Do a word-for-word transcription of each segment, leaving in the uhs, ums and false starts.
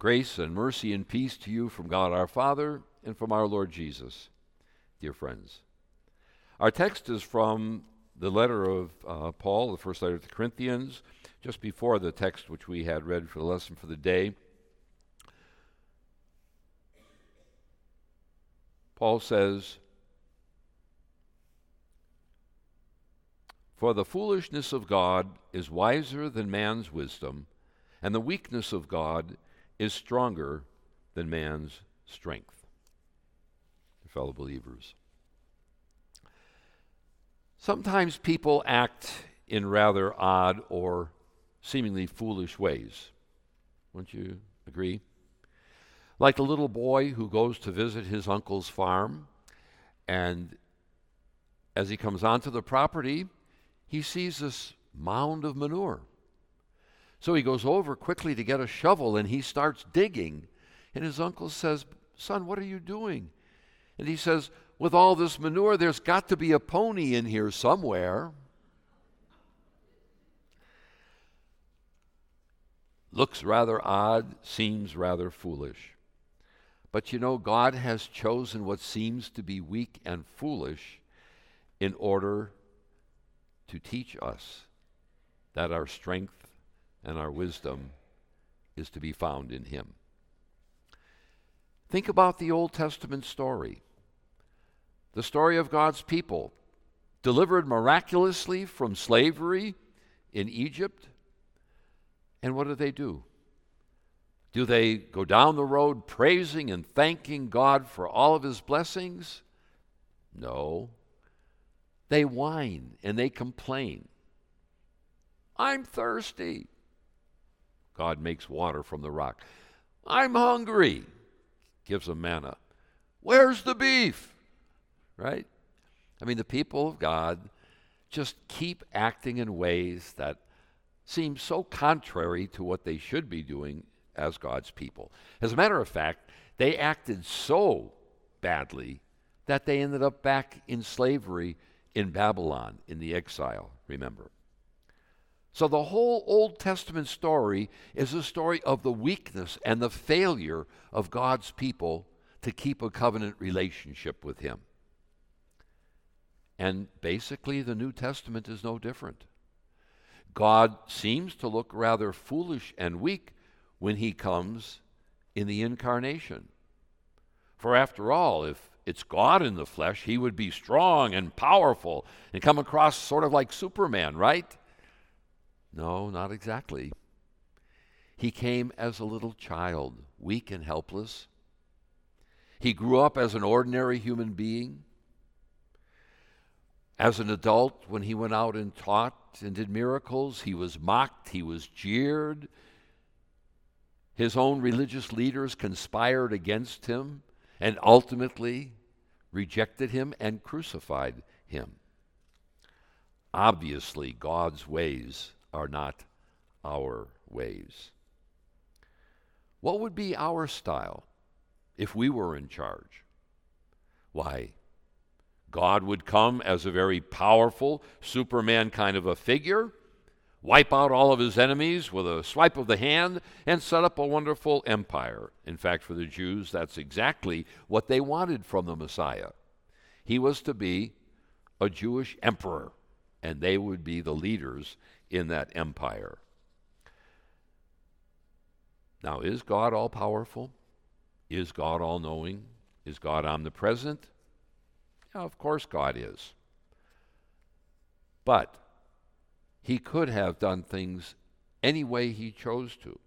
Grace and mercy and peace to you from God our Father and from our Lord Jesus, dear friends. Our text is from the letter of uh, Paul, the first letter to the Corinthians, just before the text which we had read for the lesson for the day. Paul says, "For the foolishness of God is wiser than man's wisdom, and the weakness of God is stronger than man's strength." Fellow believers, sometimes people act in rather odd or seemingly foolish ways. Wouldn't you agree? Like a little boy who goes to visit his uncle's farm, and as he comes onto the property, he sees this mound of manure. So he goes over quickly to get a shovel, and he starts digging. And his uncle says, "Son, what are you doing?" And he says, "With all this manure, there's got to be a pony in here somewhere." Looks rather odd, seems rather foolish. But you know, God has chosen what seems to be weak and foolish in order to teach us that our strength and our wisdom is to be found in Him. Think about the Old Testament story. The story of God's people delivered miraculously from slavery in Egypt. And what do they do? Do they go down the road praising and thanking God for all of His blessings? No. They whine and they complain. "I'm thirsty." God makes water from the rock. "I'm hungry." Gives them manna. "Where's the beef?" Right? I mean, the people of God just keep acting in ways that seem so contrary to what they should be doing as God's people. As a matter of fact, they acted so badly that they ended up back in slavery in Babylon, in the exile, remember. So the whole Old Testament story is a story of the weakness and the failure of God's people to keep a covenant relationship with Him. And basically, the New Testament is no different. God seems to look rather foolish and weak when He comes in the incarnation. For after all, if it's God in the flesh, He would be strong and powerful and come across sort of like Superman, right? No, not exactly. He came as a little child, weak and helpless. He grew up as an ordinary human being. As an adult, when He went out and taught and did miracles, He was mocked, He was jeered. His own religious leaders conspired against Him and ultimately rejected Him and crucified Him. Obviously, God's ways are not our ways. What would be our style if we were in charge? Why, God would come as a very powerful Superman kind of a figure, wipe out all of His enemies with a swipe of the hand, and set up a wonderful empire. In fact, for the Jews, that's exactly what they wanted from the Messiah. He was to be a Jewish emperor, and they would be the leaders in that empire. Now, is God all-powerful? Is God all-knowing? Is God omnipresent? Yeah, of course God is. But He could have done things any way He chose to.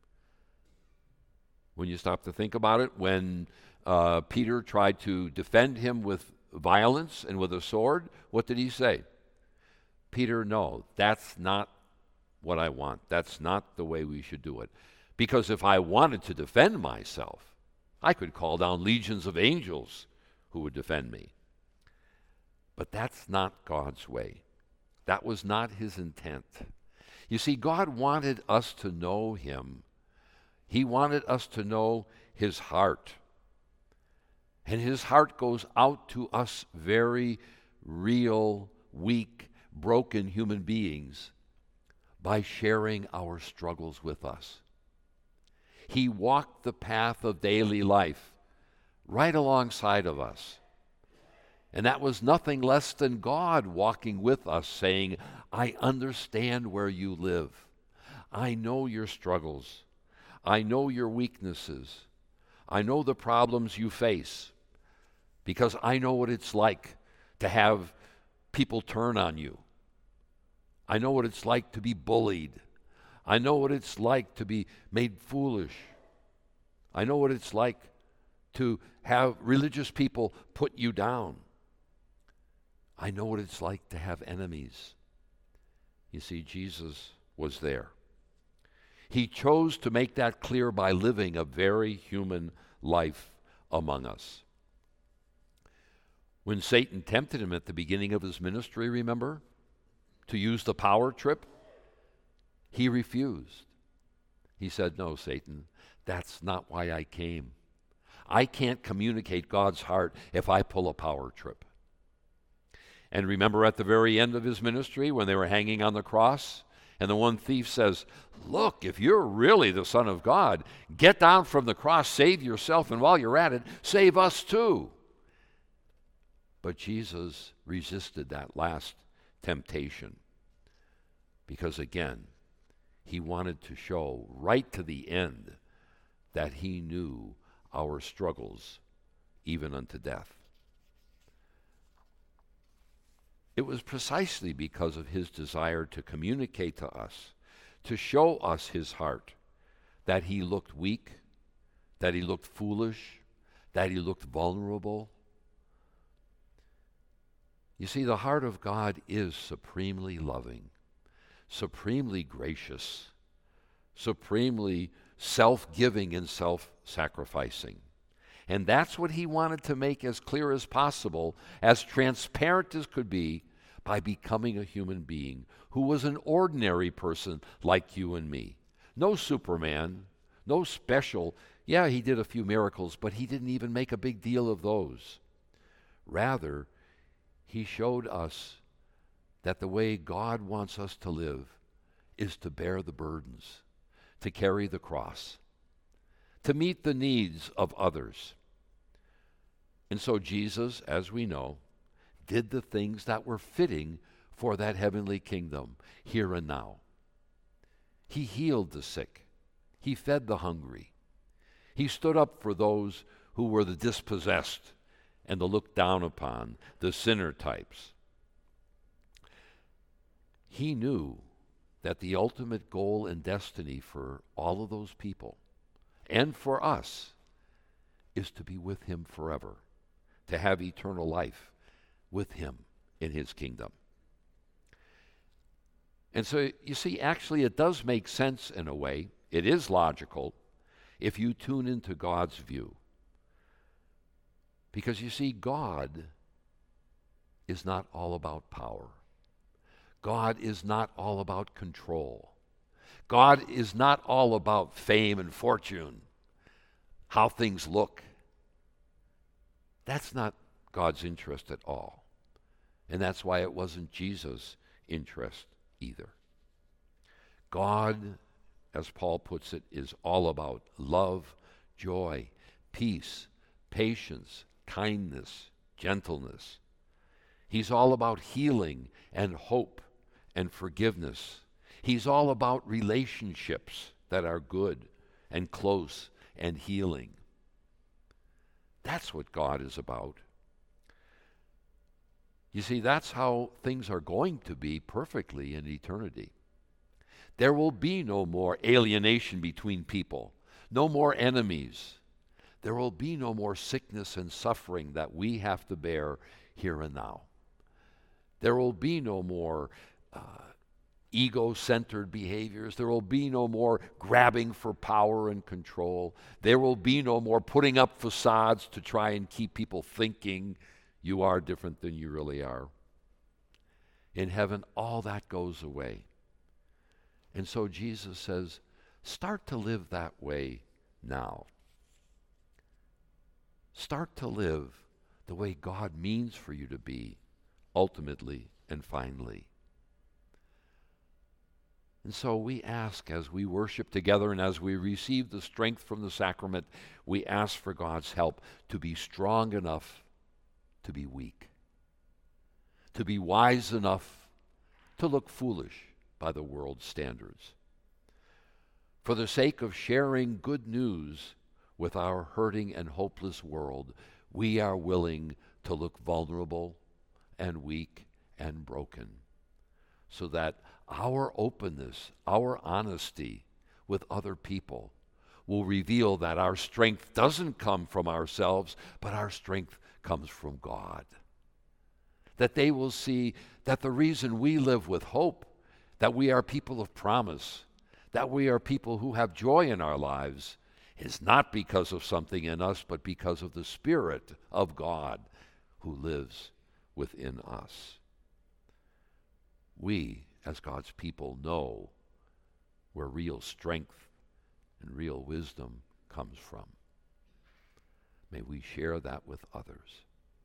When you stop to think about it, when uh, Peter tried to defend Him with violence and with a sword, what did He say? "Peter, no, that's not what I want. That's not the way we should do it. Because if I wanted to defend myself, I could call down legions of angels who would defend me." But that's not God's way. That was not His intent. You see, God wanted us to know Him. He wanted us to know His heart. And His heart goes out to us very real, weak, broken human beings by sharing our struggles with us. He walked the path of daily life right alongside of us. And that was nothing less than God walking with us, saying, I understand where you live. I know your struggles. I know your weaknesses. I know the problems you face, because I know what it's like to have people turn on you. I know what it's like to be bullied. I know what it's like to be made foolish. I know what it's like to have religious people put you down. I know what it's like to have enemies. You see, Jesus was there. He chose to make that clear by living a very human life among us. When Satan tempted him at the beginning of his ministry, remember, to use the power trip, he refused. He said, no, Satan, that's not why I came. I can't communicate God's heart if I pull a power trip. And remember at the very end of his ministry when they were hanging on the cross, and the one thief says, look, if you're really the Son of God, get down from the cross, save yourself, and while you're at it, save us too. But Jesus resisted that last temptation because, again, he wanted to show right to the end that he knew our struggles, even unto death. It was precisely because of his desire to communicate to us, to show us his heart, that he looked weak, that he looked foolish, that he looked vulnerable. You see, the heart of God is supremely loving, supremely gracious, supremely self-giving and self-sacrificing. And that's what he wanted to make as clear as possible, as transparent as could be, by becoming a human being who was an ordinary person like you and me. No Superman, no special. Yeah, he did a few miracles, but he didn't even make a big deal of those. Rather, he showed us that the way God wants us to live is to bear the burdens, to carry the cross, to meet the needs of others. And so Jesus, as we know, did the things that were fitting for that heavenly kingdom here and now. He healed the sick. He fed the hungry. He stood up for those who were the dispossessed and the looked down upon, the sinner types. He knew that the ultimate goal and destiny for all of those people and for us is to be with him forever, to have eternal life with him in his kingdom. And so, you see, actually it does make sense in a way. It is logical if you tune into God's view. Because you see, God is not all about power. God is not all about control. God is not all about fame and fortune, how things look. That's not God's interest at all. And that's why it wasn't Jesus' interest either. God, as Paul puts it, is all about love, joy, peace, patience, kindness, gentleness. He's all about healing and hope and forgiveness. He's all about relationships that are good and close and healing. That's what God is about. You see, that's how things are going to be perfectly in eternity. There will be no more alienation between people, no more enemies. There will be no more sickness and suffering that we have to bear here and now. There will be no more uh, ego-centered behaviors. There will be no more grabbing for power and control. There will be no more putting up facades to try and keep people thinking you are different than you really are. In heaven, all that goes away. And so Jesus says, start to live that way now. Start to live the way God means for you to be, ultimately and finally. And so we ask, as we worship together and as we receive the strength from the sacrament, we ask for God's help to be strong enough to be weak, to be wise enough to look foolish by the world's standards. For the sake of sharing good news with our hurting and hopeless world, we are willing to look vulnerable and weak and broken, so that our openness, our honesty with other people will reveal that our strength doesn't come from ourselves, but our strength comes from God. That they will see that the reason we live with hope, that we are people of promise, that we are people who have joy in our lives, is not because of something in us, but because of the Spirit of God who lives within us. We, as God's people, know where real strength and real wisdom comes from. May we share that with others.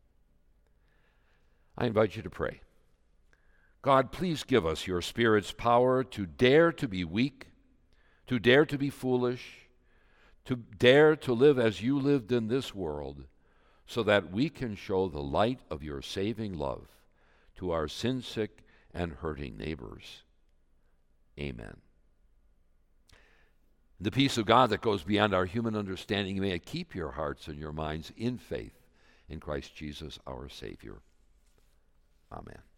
I invite you to pray. God, please give us your Spirit's power to dare to be weak, to dare to be foolish, to dare to live as you lived in this world, so that we can show the light of your saving love to our sin-sick and hurting neighbors. Amen. The peace of God that goes beyond our human understanding, may it keep your hearts and your minds in faith in Christ Jesus our Savior. Amen.